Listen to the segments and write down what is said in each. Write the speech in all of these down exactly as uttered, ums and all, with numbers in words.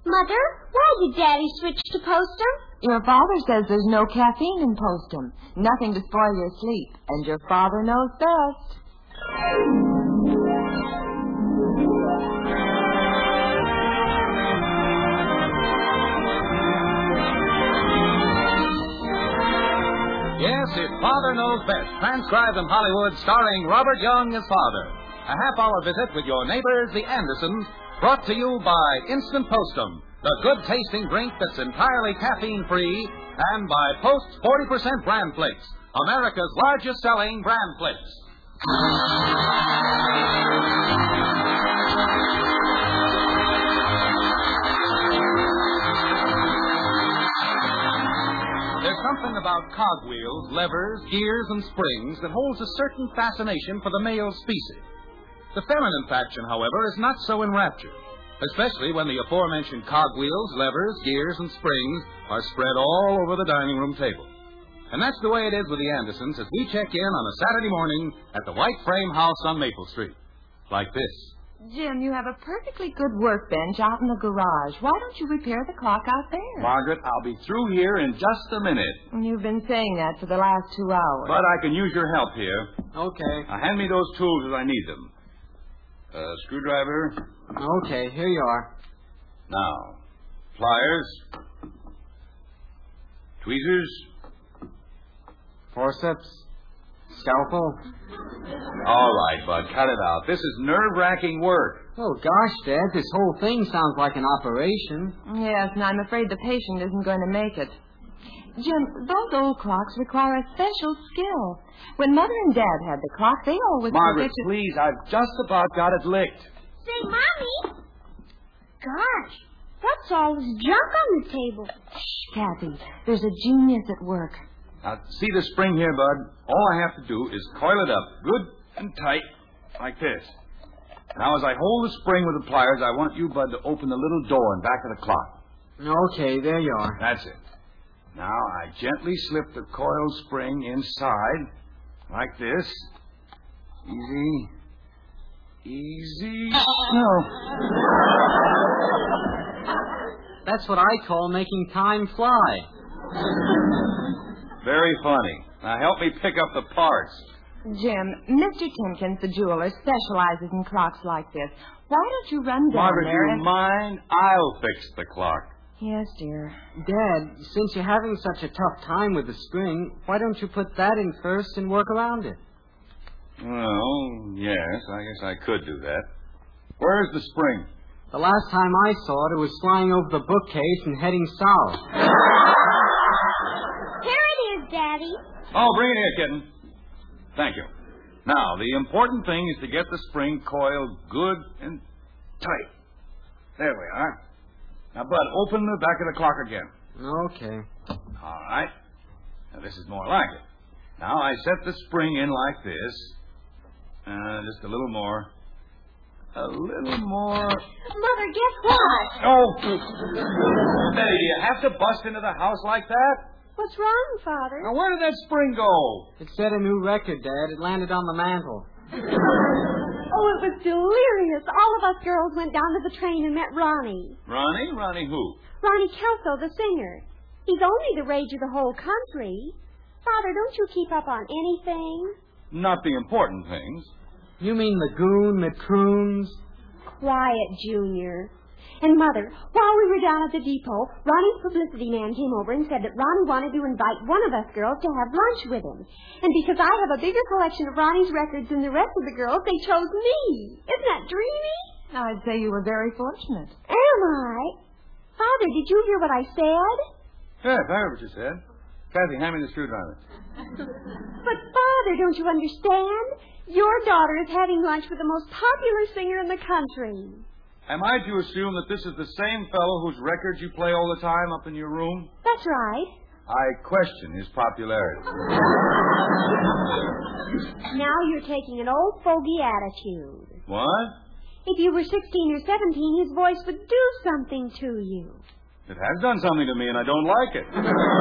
Mother, why did Daddy switch to Postum? Your father says there's no caffeine in Postum. Nothing to spoil your sleep. And your father knows best. Yes, if Father Knows Best, transcribed in Hollywood, starring Robert Young as Father. A half-hour visit with your neighbors, the Andersons, brought to you by Instant Postum, the good-tasting drink that's entirely caffeine-free, and by Post's forty percent Bran Flakes, America's largest-selling Bran Flakes. There's something about cogwheels, levers, gears, and springs that holds a certain fascination for the male species. The feminine faction, however, is not so enraptured, especially when the aforementioned cogwheels, levers, gears, and springs are spread all over the dining room table. And that's the way it is with the Andersons as we check in on a Saturday morning at the White Frame House on Maple Street. Like this. Jim, you have a perfectly good workbench out in the garage. Why don't you repair the clock out there? Margaret, I'll be through here in just a minute. You've been saying that for the last two hours. But I can use your help here. Okay. Now, hand me those tools as I need them. Uh, screwdriver. Okay, here you are. Now, pliers. Tweezers. Forceps. Scalpel. All right, Bud, cut it out. This is nerve-wracking work. Oh, gosh, Dad, this whole thing sounds like an operation. Yes, and I'm afraid the patient isn't going to make it. Jim, those old clocks require a special skill. When Mother and Dad had the clock, they always... Margaret, predicted... please, I've just about got it licked. Say, Mommy. Gosh, what's all this junk on the table? Shh, Kathy. There's a genius at work. Now, see the spring here, Bud? All I have to do is coil it up good and tight, like this. Now, as I hold the spring with the pliers, I want you, Bud, to open the little door in back of the clock. Okay, there you are. That's it. Now, I gently slip the coiled spring inside, like this. Easy. Easy. No. That's what I call making time fly. Very funny. Now, help me pick up the parts. Jim, Mister Timkins, the jeweler, specializes in clocks like this. Why don't you run down Margaret, there you and... mind? I'll fix the clock. Yes, dear. Dad, since you're having such a tough time with the spring, why don't you put that in first and work around it? Well, yes, I guess I could do that. Where's the spring? The last time I saw it, it was flying over the bookcase and heading south. Here it is, Daddy. Oh, bring it here, kitten. Thank you. Now, the important thing is to get the spring coiled good and tight. There we are. Now, Bud, open the back of the clock again. Okay. All right. Now, this is more like it. Now, I set the spring in like this. Uh, just a little more. A little more. Mother, guess what? Oh! Betty, do you have to bust into the house like that? What's wrong, Father? Now, where did that spring go? It set a new record, Dad. It landed on the mantel. Oh, it was delirious. All of us girls went down to the train and met Ronnie. Ronnie? Ronnie who? Ronnie Kelso, the singer. He's only the rage of the whole country. Father, don't you keep up on anything? Not the important things. You mean the goon, the croons? Quiet, Junior. And, Mother, while we were down at the depot, Ronnie's publicity man came over and said that Ronnie wanted to invite one of us girls to have lunch with him. And because I have a bigger collection of Ronnie's records than the rest of the girls, they chose me. Isn't that dreamy? I'd say you were very fortunate. Am I? Father, did you hear what I said? Yes, I heard what you said. Kathy, hand me the screwdriver. But, Father, don't you understand? Your daughter is having lunch with the most popular singer in the country. Am I to assume that this is the same fellow whose records you play all the time up in your room? That's right. I question his popularity. Now you're taking an old fogey attitude. What? If you were sixteen or seventeen, his voice would do something to you. It has done something to me, and I don't like it.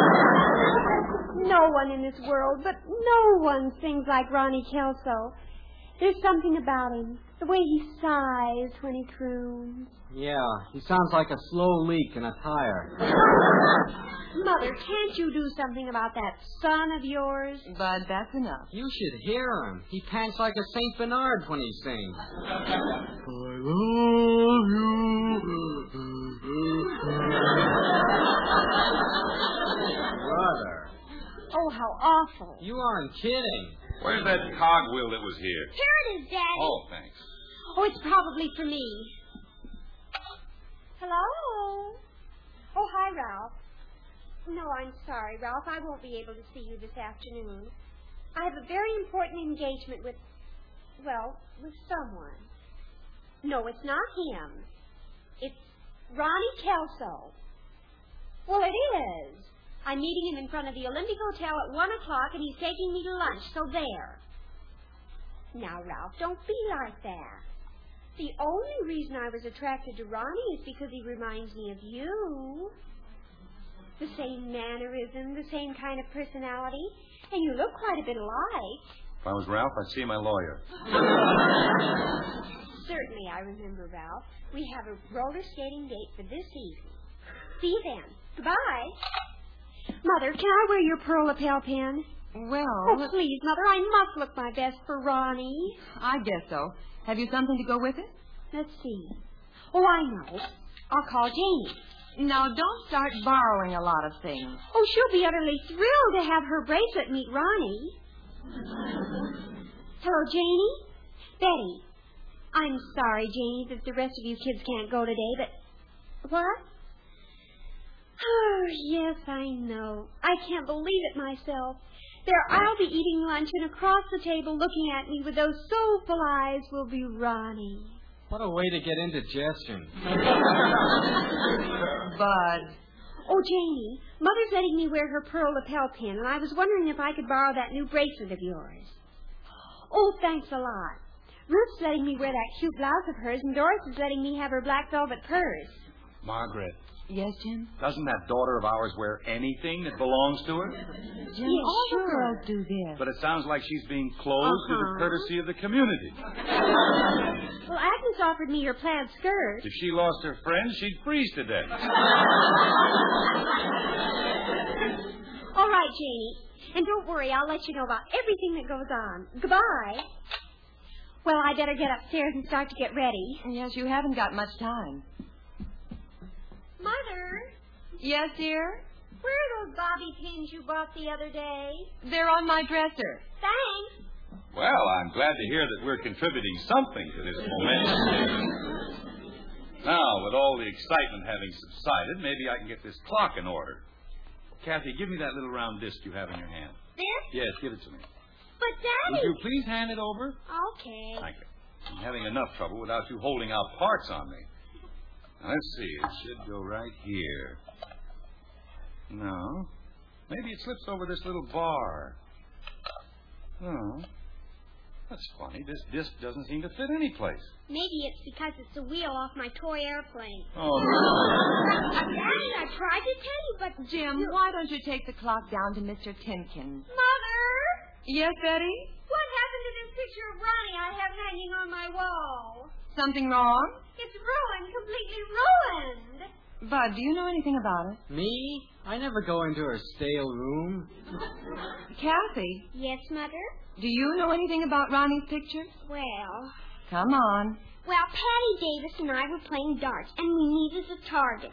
No one in this world, but no one sings like Ronnie Kelso. There's something about him, the way he sighs when he croons. Yeah, he sounds like a slow leak in a tire. Mother, can't you do something about that son of yours? Bud, that's enough. You should hear him. He pants like a Saint Bernard when he sings. I love you. Brother. Oh, how awful. You aren't kidding. Where's that cogwheel that was here? Here it is, Daddy. Oh, thanks. Oh, it's probably for me. Hello? Oh, hi, Ralph. No, I'm sorry, Ralph. I won't be able to see you this afternoon. I have a very important engagement with, well, with someone. No, it's not him. It's Ronnie Kelso. Well, it is. I'm meeting him in front of the Olympic Hotel at one o'clock, and he's taking me to lunch, so there. Now, Ralph, don't be like that. The only reason I was attracted to Ronnie is because he reminds me of you. The same mannerism, the same kind of personality, and you look quite a bit alike. If I was Ralph, I'd see my lawyer. Certainly, I remember, Ralph. We have a roller skating date for this evening. See you then. Goodbye. Mother, can I wear your pearl lapel pin? Well... Oh, please, Mother, I must look my best for Ronnie. I guess so. Have you something to go with it? Let's see. Oh, I know. I'll call Janie. Now, don't start borrowing a lot of things. Oh, she'll be utterly thrilled to have her bracelet meet Ronnie. Hello, Janie? Betty. I'm sorry, Janie, that the rest of you kids can't go today, but... What? Oh, yes, I know. I can't believe it myself. There I'll be eating lunch, and across the table looking at me with those soulful eyes will be Ronnie. What a way to get indigestion. Bud. Oh, Janie, Mother's letting me wear her pearl lapel pin, and I was wondering if I could borrow that new bracelet of yours. Oh, thanks a lot. Ruth's letting me wear that cute blouse of hers, and Doris is letting me have her black velvet purse. Margaret. Yes, Jim? Doesn't that daughter of ours wear anything that belongs to her? Jim, yes, all sure. the girls do this. But it sounds like she's being closed Uh-huh. to the courtesy of the community. Well, Agnes offered me your plaid skirt. If she lost her friends, she'd freeze to death. All right, Janie. And don't worry, I'll let you know about everything that goes on. Goodbye. Well, I better get upstairs and start to get ready. Yes, you haven't got much time. Mother, Yes, dear? where are those bobby pins you bought the other day? They're on my dresser. Thanks. Well, I'm glad to hear that we're contributing something to this momentum. Now, with all the excitement having subsided, maybe I can get this clock in order. Kathy, give me that little round disc you have in your hand. This? Yes, give it to me. But, Daddy... Would you please hand it over? Okay. Thank you. I'm having enough trouble without you holding out parts on me. Now, let's see. It should go right here. No. Maybe it slips over this little bar. No. That's funny. This disc doesn't seem to fit any place. Maybe it's because it's the wheel off my toy airplane. Oh, Daddy, I tried to tell you, but... Jim, why don't you take the clock down to Mister Timpkins? Mother! Yes, Betty? What happened to this picture of Ronnie I have hanging on my wall? Something wrong? It's ruined, completely ruined. Bud, do you know anything about it? Me? I never go into her stale room. Kathy, Yes, Mother? do you know anything about Ronnie's picture? Well... Come on. Well, Patty Davis and I were playing darts, and we needed a target.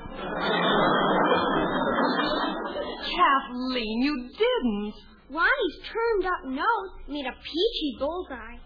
Kathleen, you didn't. Ronnie's turned up nose made a peachy bullseye.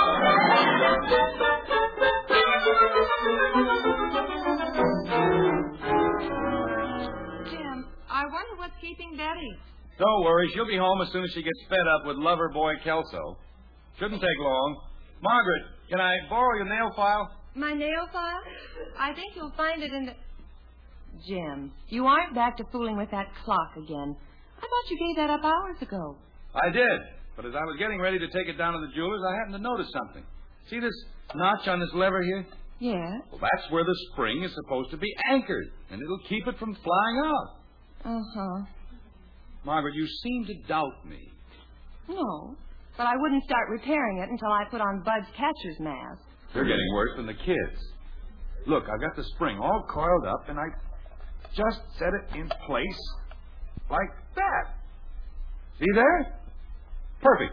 Jim, I wonder what's keeping Betty. don't worry. She'll be home as soon as she gets fed up with lover boy Kelso. Shouldn't take long. Margaret, can I borrow your nail file? My nail file? I think you'll find it in the... Jim, you aren't back to fooling with that clock again. I thought you gave that up hours ago. I did. But as I was getting ready to take it down to the jeweler's, I happened to notice something. See this notch on this lever here? Yes? Well, that's where the spring is supposed to be anchored, and it'll keep it from flying out. Uh-huh. Margaret, you seem to doubt me. No, but I wouldn't start repairing it until I put on Bud's catcher's mask. They're getting worse than the kids. Look, I've got the spring all coiled up, and I just set it in place like that. See there? Perfect.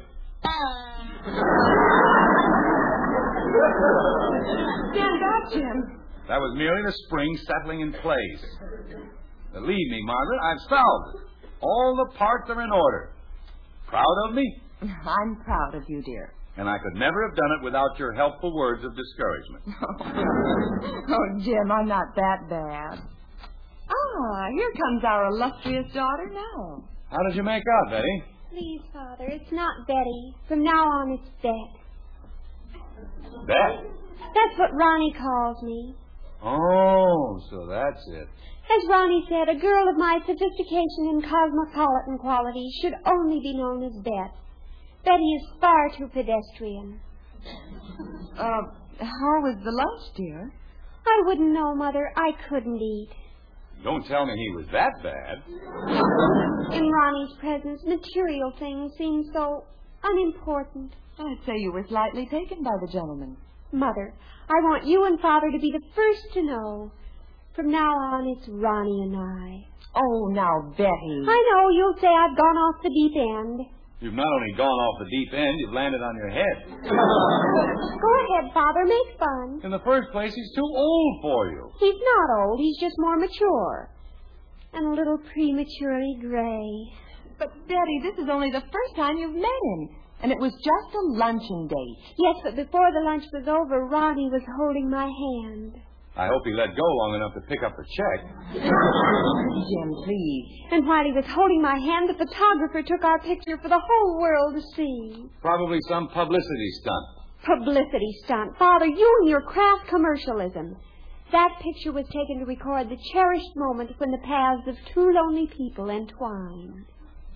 Stand up, Jim. That was merely the spring settling in place. Believe me, Margaret, I've solved it. All the parts are in order. Proud of me? I'm proud of you, dear. And I could never have done it without your helpful words of discouragement. Oh, Jim, I'm not that bad. Ah, here comes our illustrious daughter now. How did you make out, Betty? Please, Father, it's not Betty. From now on, it's Bet. Bet? That's what Ronnie calls me. Oh, so that's it. As Ronnie said, a girl of my sophistication and cosmopolitan qualities should only be known as Bet. Betty is far too pedestrian. Uh, how was the lunch, dear? I wouldn't know, Mother. I couldn't eat. Don't tell me he was that bad. In Ronnie's presence, material things seem so unimportant. I'd say you were slightly taken by the gentleman. Mother, I want you and Father to be the first to know. From now on, it's Ronnie and I. Oh, now, Betty. I know you'll say I've gone off the deep end. You've not only gone off the deep end, you've landed on your head. Go ahead, Father. Make fun. In the first place, he's too old for you. He's not old. He's just more mature. And a little prematurely gray. But, Betty, this is only the first time you've met him. And it was just a luncheon date. Yes, but before the lunch was over, Ronnie was holding my hand. I hope he let go long enough to pick up the check. Jim, please. And while he was holding my hand, the photographer took our picture for the whole world to see. Probably some publicity stunt. Publicity stunt. Father, you and your craft commercialism. That picture was taken to record the cherished moment when the paths of two lonely people entwined.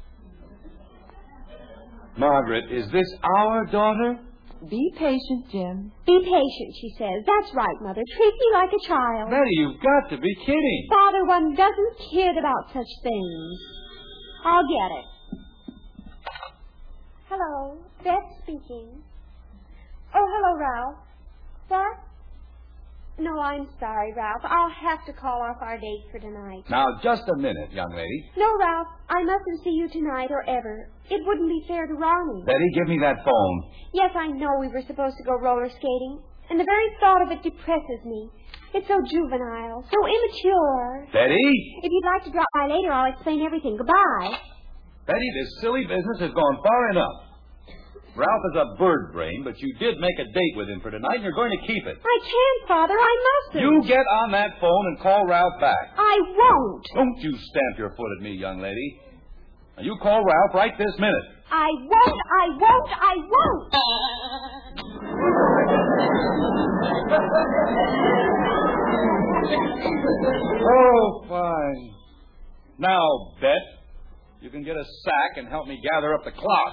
Margaret, is this our daughter? Be patient, Jim. Be patient, she says. That's right, Mother. Treat me like a child. Betty, you've got to be kidding. Father, one doesn't kid about such things. I'll get it. Hello, Beth speaking. Oh, hello, Ralph. What? No, I'm sorry, Ralph. I'll have to call off our date for tonight. Now, just a minute, young lady. No, Ralph. I mustn't see you tonight or ever. It wouldn't be fair to Ronnie. Betty, give me that phone. Yes, I know we were supposed to go roller skating, and the very thought of it depresses me. It's so juvenile, so immature. Betty? If you'd like to drop by later, I'll explain everything. Goodbye. Betty, this silly business has gone far enough. Ralph is a bird brain, but you did make a date with him for tonight, and you're going to keep it. I can't, Father. I mustn't. You get on that phone and call Ralph back. I won't. Don't you stamp your foot at me, young lady. Now, you call Ralph right this minute. I won't. I won't. I won't. Oh, fine. Now, Bet, you can get a sack and help me gather up the clock.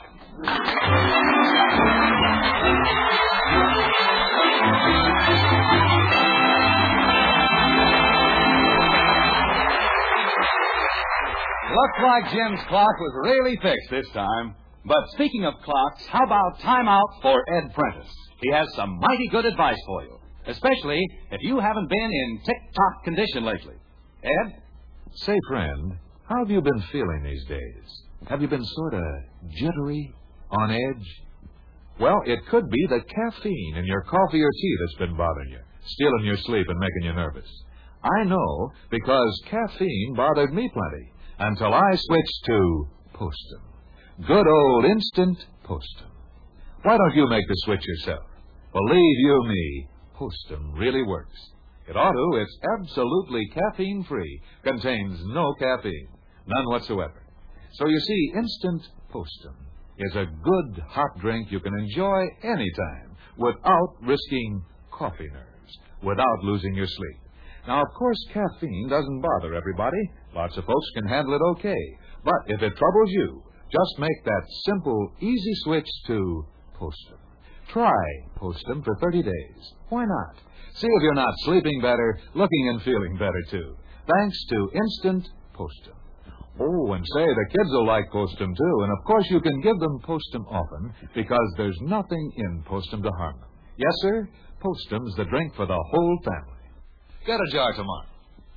Looks like Jim's clock was really fixed this time. But speaking of clocks, how about time out for Ed Prentice? He has some mighty good advice for you, especially if you haven't been in tip-top condition lately. Ed? Say, friend, how have you been feeling these days? Have you been sort of jittery, on edge? Well, it could be the caffeine in your coffee or tea that's been bothering you, stealing your sleep and making you nervous. I know, because caffeine bothered me plenty until I switched to Postum. Good old instant Postum. Why don't you make the switch yourself? Believe you me, Postum really works. It ought to. It's absolutely caffeine-free, contains no caffeine, none whatsoever. So you see, instant Postum is a good hot drink you can enjoy anytime without risking coffee nerves, without losing your sleep. Now, of course, caffeine doesn't bother everybody. Lots of folks can handle it okay. But if it troubles you, just make that simple, easy switch to Postum. Try Postum for thirty days. Why not? See if you're not sleeping better, looking and feeling better, too. Thanks to Instant Postum. Oh, and say, the kids will like Postum, too. And, of course, you can give them Postum often because there's nothing in Postum to harm them. Yes, sir, Postum's the drink for the whole family. Get a jar tomorrow.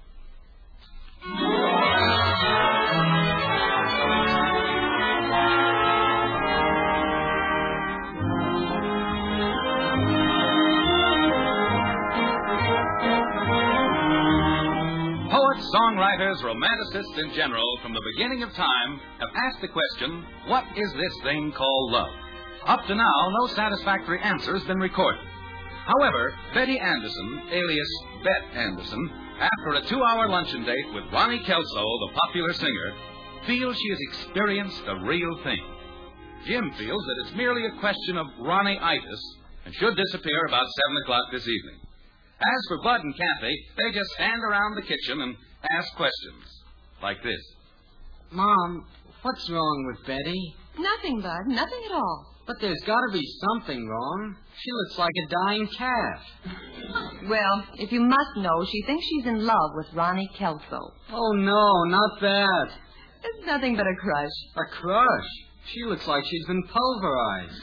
Poets, songwriters, romanticists in general, from the beginning of time, have asked the question, what is this thing called love? Up to now, no satisfactory answer has been recorded. However, Betty Anderson, alias Bet Anderson, after a two-hour luncheon date with Ronnie Kelso, the popular singer, feels she has experienced the real thing. Jim feels that it's merely a question of Ronnie-itis and should disappear about seven o'clock this evening. As for Bud and Kathy, they just stand around the kitchen and ask questions like this. Mom, what's wrong with Betty? Nothing, Bud. Nothing at all. But there's got to be something wrong. She looks like a dying calf. Well, if you must know, she thinks she's in love with Ronnie Kelso. Oh, no, not that. It's nothing but a crush. A crush? She looks like she's been pulverized.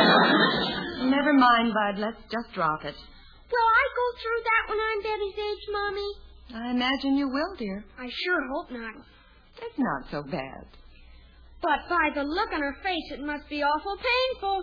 Never mind, Bud. Let's just drop it. Will I go through that when I'm Betty's age, Mommy? I imagine you will, dear. I sure hope not. It's not so bad. But by the look on her face, it must be awful painful.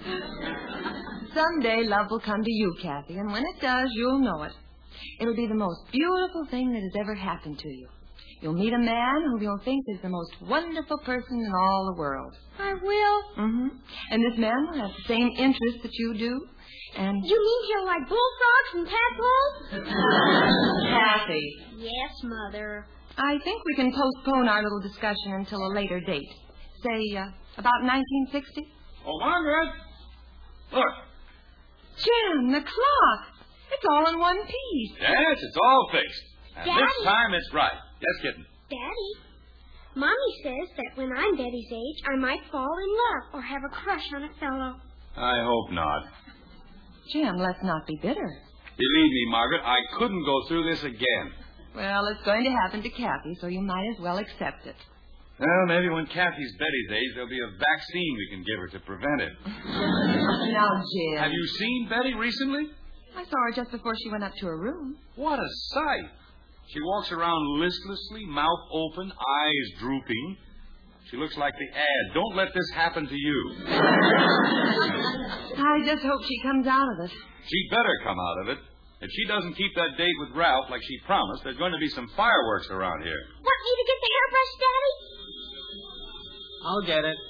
Someday love will come to you, Kathy, and when it does, you'll know it. It'll be the most beautiful thing that has ever happened to you. You'll meet a man whom you'll think is the most wonderful person in all the world. I will? Mm-hmm. And this man will have the same interests that you do. And you mean he'll like bullfrogs and tadpoles? Kathy. Yes, Mother. I think we can postpone our little discussion until a later date. Say, uh, about nineteen sixty? Oh, Margaret! Look. Jim, the clock. It's all in one piece. Yes, it's all fixed. And Daddy. this time it's right. Yes, kitten. Daddy, Mommy says that when I'm Betty's age, I might fall in love or have a crush on a fellow. I hope not. Jim, let's not be bitter. Believe me, Margaret, I couldn't go through this again. Well, it's going to happen to Kathy, so you might as well accept it. Well, maybe when Kathy's Betty's age, there'll be a vaccine we can give her to prevent it. Now, Jim. Have you seen Betty recently? I saw her just before she went up to her room. What a sight. She walks around listlessly, mouth open, eyes drooping. She looks like the ad. Don't let this happen to you. I just hope she comes out of it. She'd better come out of it. If she doesn't keep that date with Ralph like she promised, there's going to be some fireworks around here. Want me to get the hairbrush, Daddy? I'll get it.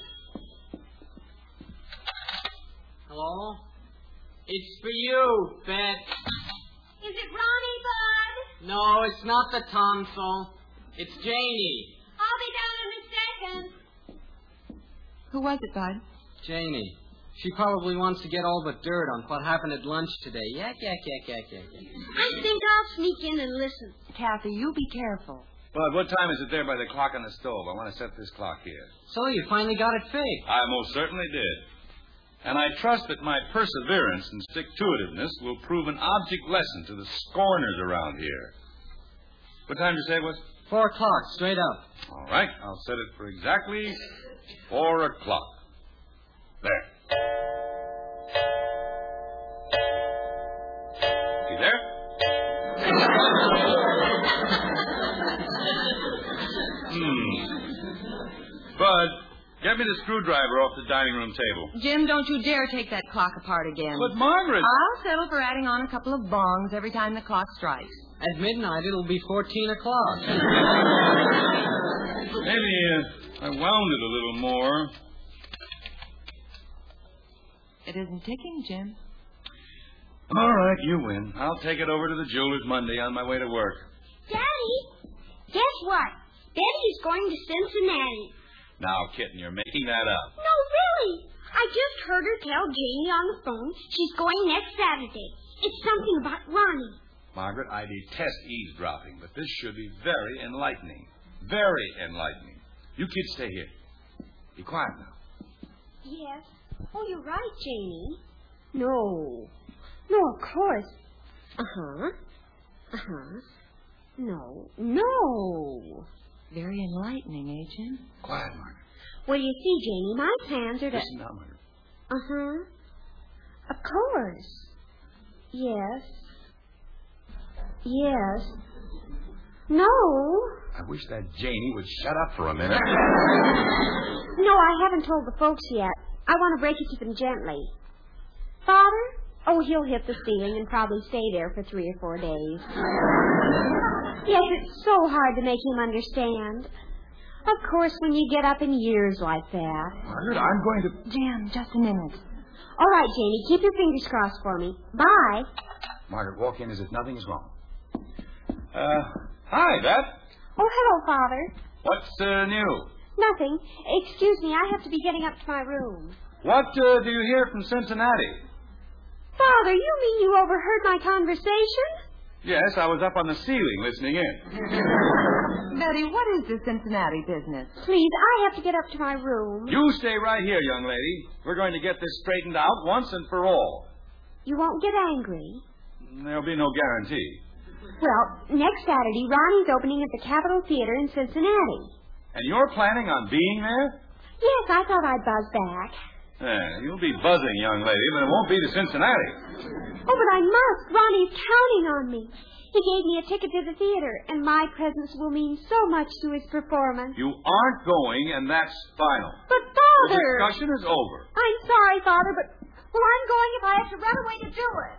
Hello? It's for you, Bet. Is it Ronnie, Bud? No, it's not the tonsil. It's Janie. I'll be down in a second. Who was it, Bud? Janie. She probably wants to get all the dirt on what happened at lunch today. Yak, yak, yak, yak, yak, yak. I think I'll sneak in and listen. Kathy, you be careful. Bud, what time is it there by the clock on the stove? I want to set this clock here. So you finally got it fixed. I most certainly did. And I trust that my perseverance and stick-to-itiveness will prove an object lesson to the scorners around here. What time did you say it was? Four o'clock, straight up. All right, I'll set it for exactly four o'clock. There. You there? hmm. Bud, get me the screwdriver off the dining room table. Jim, don't you dare take that clock apart again. But, Margaret... I'll settle for adding on a couple of bongs every time the clock strikes. At midnight, it'll be fourteen o'clock. Maybe uh, I wound it a little more. It isn't ticking, Jim. All right, you win. I'll take it over to the jeweler's Monday on my way to work. Daddy, guess what? Betty's going to Cincinnati. Now, kitten, you're making that up. No, really. I just heard her tell Janie on the phone she's going next Saturday. It's something about Ronnie. Margaret, I detest eavesdropping, but this should be very enlightening. Very enlightening. You kids stay here. Be quiet now. Yes. Oh, you're right, Janie. No. No, of course. Uh-huh. Uh-huh. No. No. Very enlightening, eh, Jim? Quiet, Margaret. Well, you see, Janie, my plans are to... Listen now, Margaret. Uh-huh. Of course. Yes. Yes. No. I wish that Janie would shut up for a minute. No, I haven't told the folks yet. I want to break it to them gently. Father? Oh, he'll hit the ceiling and probably stay there for three or four days. Yes, it's so hard to make him understand. Of course, when you get up in years like that. Margaret, I'm going to... Jim, just a minute. All right, Janie, keep your fingers crossed for me. Bye. Margaret, walk in as if nothing is wrong. Uh, hi, Beth. Oh, hello, Father. What's uh, new? Nothing. Excuse me, I have to be getting up to my room. What uh, do you hear from Cincinnati? Father, you mean you overheard my conversation? Yes, I was up on the ceiling listening in. Betty, what is this Cincinnati business? Please, I have to get up to my room. You stay right here, young lady. We're going to get this straightened out once and for all. You won't get angry. There'll be no guarantee. Well, next Saturday, Ronnie's opening at the Capitol Theater in Cincinnati. And you're planning on being there? Yes, I thought I'd buzz back. Yeah, you'll be buzzing, young lady, but it won't be to Cincinnati. Oh, but I must. Ronnie's counting on me. He gave me a ticket to the theater, and my presence will mean so much to his performance. You aren't going, and that's final. But, Father... The discussion is over. I'm sorry, Father, but... Well, I'm going if I have to run away to do it.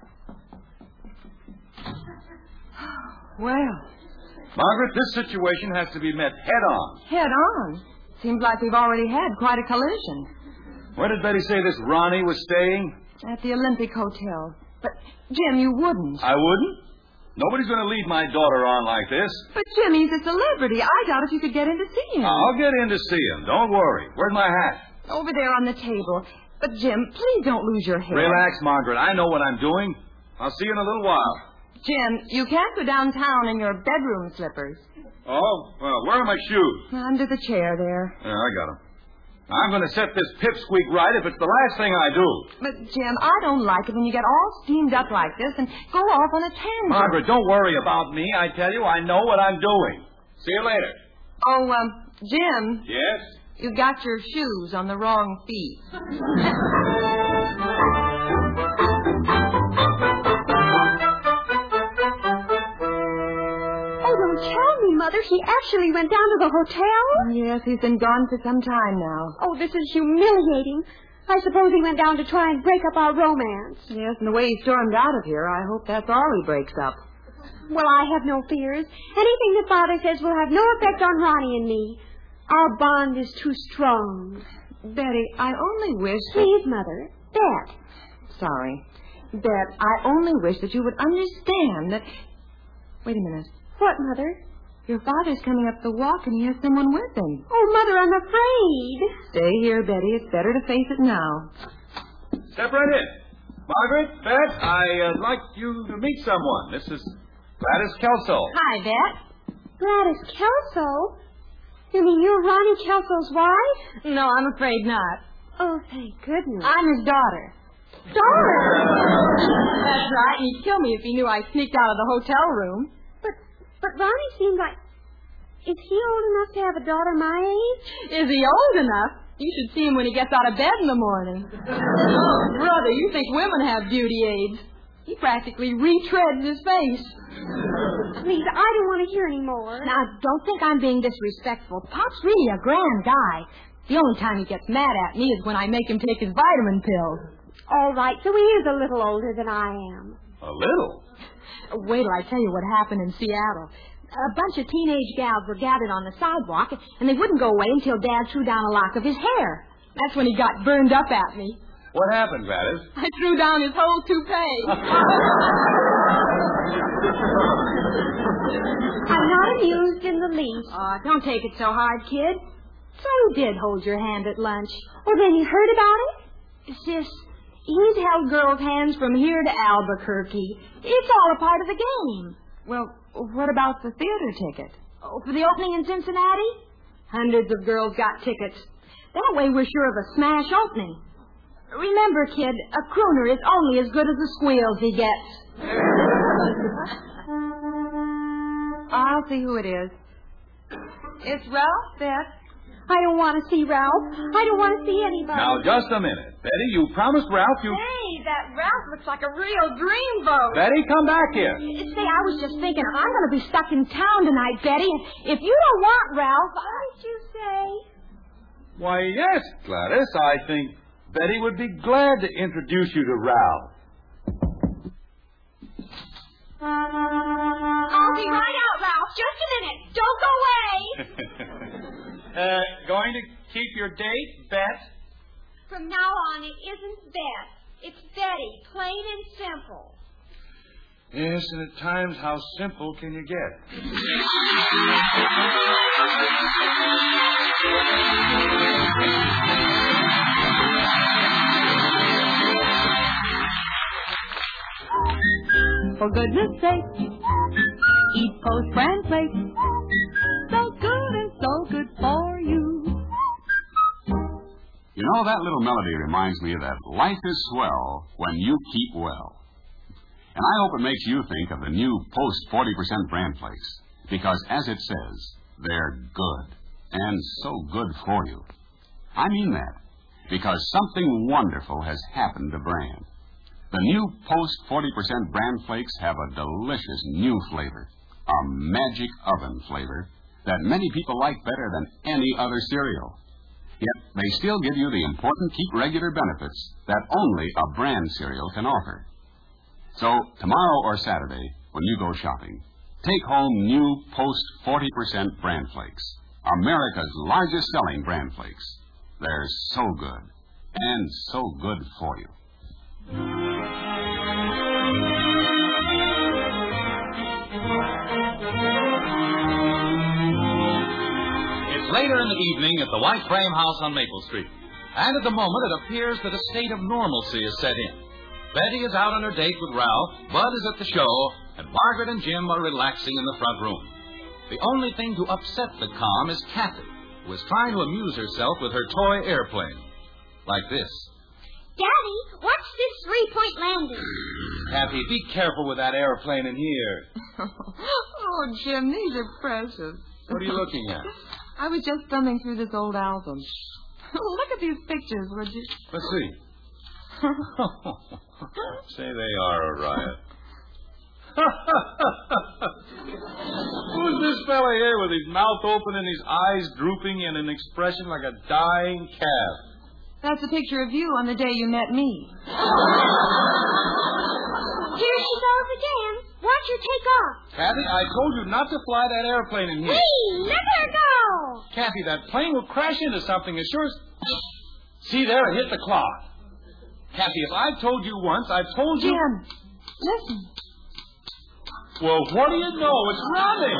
Well... Margaret, this situation has to be met head-on. Head-on? Seems like we've already had quite a collision. Where did Betty say this Ronnie was staying? At the Olympic Hotel. But, Jim, you wouldn't. I wouldn't? Nobody's going to lead my daughter on like this. But, Jim, he's a celebrity. I doubt if you could get in to see him. I'll get in to see him. Don't worry. Where's my hat? Over there on the table. But, Jim, please don't lose your head. Relax, Margaret. I know what I'm doing. I'll see you in a little while. Jim, you can't go downtown in your bedroom slippers. Oh? Well, where are my shoes? Under the chair there. Yeah, I got them. I'm going to set this pipsqueak right if it's the last thing I do. But, Jim, I don't like it when you get all steamed up like this and go off on a tangent. Margaret, don't worry about me. I tell you, I know what I'm doing. See you later. Oh, um, Jim. Yes? You got your shoes on the wrong feet. Tell me, Mother, he actually went down to the hotel? Yes, he's been gone for some time now. Oh, this is humiliating. I suppose he went down to try and break up our romance. Yes, and the way he stormed out of here, I hope that's all he breaks up. Well, I have no fears. Anything that Father says will have no effect on Ronnie and me. Our bond is too strong. Betty, I only wish... Please, Mother. Bet. Sorry. Bet, I only wish that you would understand that... Wait a minute. What, Mother? Your father's coming up the walk, and he has someone with him. Oh, Mother, I'm afraid. Stay here, Betty. It's better to face it now. Step right in. Margaret, Beth, I'd like you to meet someone. This is Gladys Kelso. Hi, Bet. Gladys Kelso? You mean you're Ronnie Kelso's wife? No, I'm afraid not. Oh, thank goodness. I'm his daughter. Daughter? That's right. He'd kill me if he knew I sneaked out of the hotel room. But Ronnie seems like... Is he old enough to have a daughter my age? Is he old enough? You should see him when he gets out of bed in the morning. Oh, brother, you think women have beauty aids. He practically retreads his face. Please, I don't want to hear any more. Now, don't think I'm being disrespectful. Pop's really a grand guy. The only time he gets mad at me is when I make him take his vitamin pills. All right, so he is a little older than I am. A little? Wait till I tell you what happened in Seattle. A bunch of teenage gals were gathered on the sidewalk, and they wouldn't go away until Dad threw down a lock of his hair. That's when he got burned up at me. What happened, Gladys? I threw down his whole toupee. I'm not amused in the least. Oh, don't take it so hard, kid. So you did hold your hand at lunch. Well, then you heard about it? Sis, he's held girls' hands from here to Albuquerque. It's all a part of the game. Well, what about the theater ticket? Oh, for the opening in Cincinnati? Hundreds of girls got tickets. That way we're sure of a smash opening. Remember, kid, a crooner is only as good as the squeals he gets. I'll see who it is. It's Ralph, Beth. I don't want to see Ralph. I don't want to see anybody. Now, just a minute. Betty, you promised Ralph you... Hey, that Ralph looks like a real dreamboat. Betty, come back here. Say, I was just thinking, I'm going to be stuck in town tonight, Betty. If you don't want Ralph, what did you say? Why, yes, Gladys. I think Betty would be glad to introduce you to Ralph. I'll be right out, Ralph. Just a minute. Don't go away. uh, going to keep your date, Bet? From now on, it isn't Bet. It's Betty, plain and simple. Yes, and at times, how simple can you get? For goodness sake, eat Post Bran Flakes. So good and so good for you. You know, that little melody reminds me that life is swell when you keep well. And I hope it makes you think of the new Post forty percent Bran Flakes. Because, as it says, they're good. And so good for you. I mean that. Because something wonderful has happened to Bran. The new Post forty percent Bran Flakes have a delicious new flavor. A magic oven flavor that many people like better than any other cereal. Yet they still give you the important keep regular benefits that only a Bran cereal can offer. So, tomorrow or Saturday, when you go shopping, take home new Post forty percent Bran Flakes, America's largest selling Bran Flakes. They're so good, and so good for you. It's later in the evening at the White Frame House on Maple Street. And at the moment, it appears that a state of normalcy is set in. Betty is out on her date with Ralph, Bud is at the show, and Margaret and Jim are relaxing in the front room. The only thing to upset the calm is Kathy, who is trying to amuse herself with her toy airplane. Like this. Daddy, what's this three-point landing? Kathy, be careful with that airplane in here. Oh, Jim, these are precious. What are you looking at? I was just thumbing through this old album. Look at these pictures, would you? Let's see. Say they are a riot. Who's this fella here with his mouth open and his eyes drooping and an expression like a dying calf? That's a picture of you on the day you met me. Here she goes again. Watch her take off. Kathy, I told you not to fly that airplane in here. Hey, let her go. Kathy, that plane will crash into something as sure as... See there, it hit the clock. Kathy, if I've told you once, I've told you... Jim, listen. Well, what do you know? It's running.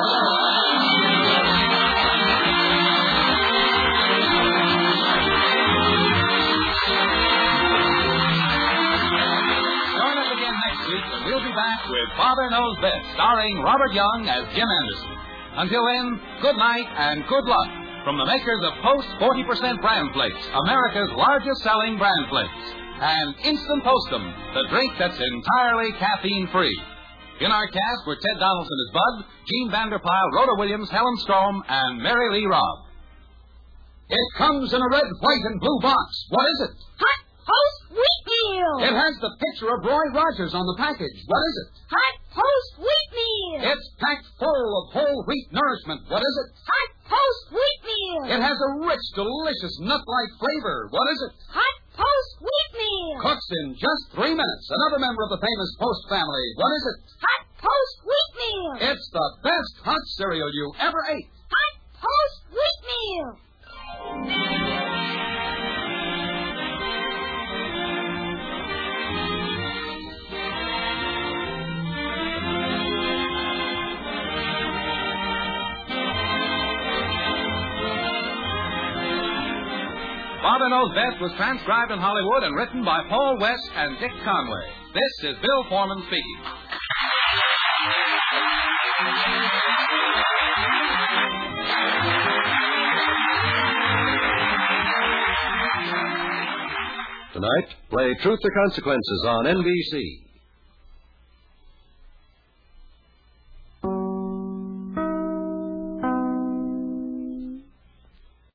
Join us again next week, and we'll be back with Father Knows Best, starring Robert Young as Jim Anderson. Until then, good night and good luck from the makers of Post forty percent Bran Flakes, America's largest selling Bran Flakes, and Instant Postum, the drink that's entirely caffeine-free. In our cast were Ted Donaldson as Bud, Gene Vanderpyle, Rhoda Williams, Helen Strom, and Mary Lee Robb. It comes in a red, white, and blue box. What is it? Hot Post Wheatmeal. It has the picture of Roy Rogers on the package. What is it? Hot Post Wheatmeal. It's packed full of whole wheat nourishment. What is it? Hot Post Wheatmeal. It has a rich, delicious, nut-like flavor. What is it? Hot Post Wheatmeal. Cooks in just three minutes. Another member of the famous Post family. What is it? Hot Post Wheatmeal. It's the best hot cereal you ever ate. Hot Post Wheatmeal. Father Knows Best was transcribed in Hollywood and written by Paul West and Dick Conway. This is Bill Foreman speaking. Tonight, play Truth or Consequences on N B C.